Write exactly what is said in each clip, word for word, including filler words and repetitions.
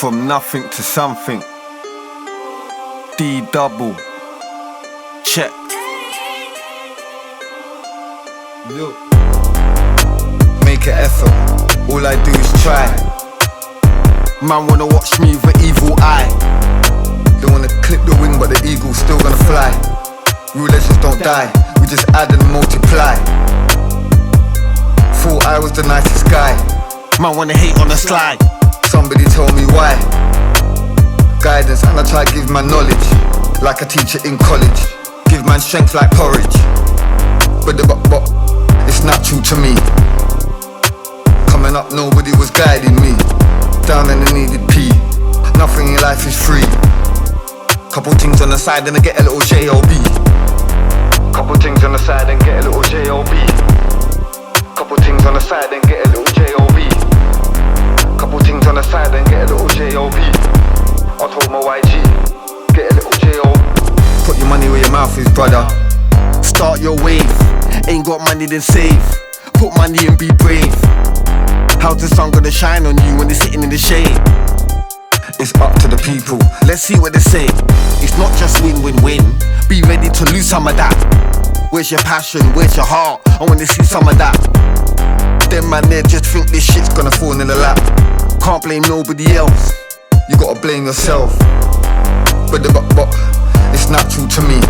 From nothing to something. D double. Check. Look. Make an effort. All I do is try. Man wanna watch me with an evil eye. They wanna clip the wing but the eagle's still gonna fly. Real legends don't die, we just add and multiply. Thought I was the nicest guy. Man wanna hate on the slide. Somebody tell me why. Guidance and I try to give man knowledge, like a teacher in college. Give man strength like porridge. But the but but it's natural to me. Coming up nobody was guiding me. Down and I needed P. Nothing in life is free. Couple things on the side and I get a little J O B. Couple things on the side and get a little J O B. Couple things on the side and get a little J O B. Couple things on the side and get a little J O B. I told my Y G, get a little J O. Put your money where your mouth is, brother. Start your wave. Ain't got money then save. Put money and be brave. How's the sun gonna shine on you when they're sitting in the shade? It's up to the people, let's see what they say. It's not just win, win, win. Be ready to lose some of that. Where's your passion, where's your heart? I wanna see some of that. Them man there just think this shit's gonna fall in the lap. Can't blame nobody else, you gotta blame yourself. But the but but, it's natural to me.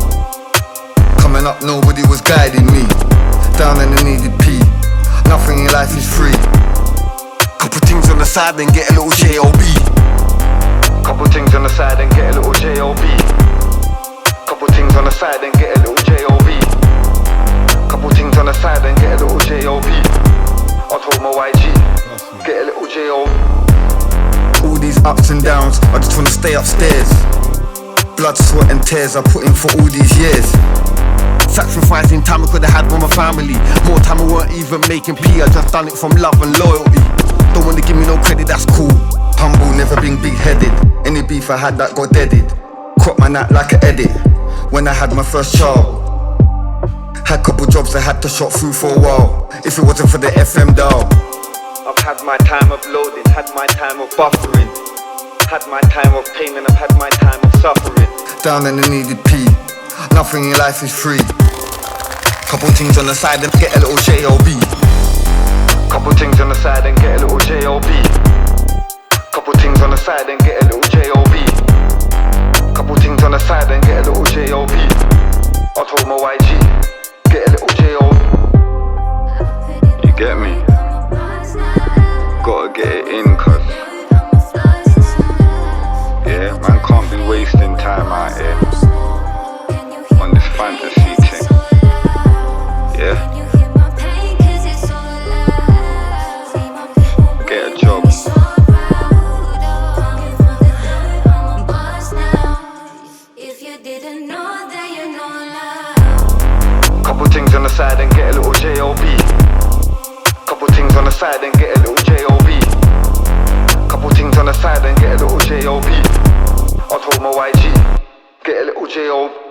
Coming up nobody was guiding me. Down and I needed P. Nothing in life is free. Couple things on the side and get a little J O B. Couple things on the side and get a little J O B. Couple things on the side and get a little J O B. Couple things on the side and get a little J O B. I told my Y G, get a little J O. All these ups and downs, I just wanna stay upstairs. Blood, sweat and tears I put in for all these years. Sacrificing time I could've had with my family. More time I weren't even making P, I just done it from love and loyalty. Don't wanna give me no credit, that's cool. Humble, never been big-headed. Any beef I had that got deaded. Crop my knot like an edit. When I had my first child, had couple jobs I had to shot through for a while. If it wasn't for the F M dial. I've had my time of loading, had my time of buffering. Had my time of pain and I've had my time of suffering. Down and I needed P. Nothing in life is free. Couple things on the side and get a little J O B. Couple things on the side and get a little J O B. Couple things on the side and get a little J O B. Couple things on the side and get a little J O B. I told my Y G, get a little J O. You get me? Gotta get it in, cuz yeah, man can't be wasting time out here on this fantasy thing. Yeah. Get a job. Couple things on the side and get a little J O B. Couple things on the side and get a little J O B. Couple things on the side and get a little J O B. I told my Y G, get a little J O.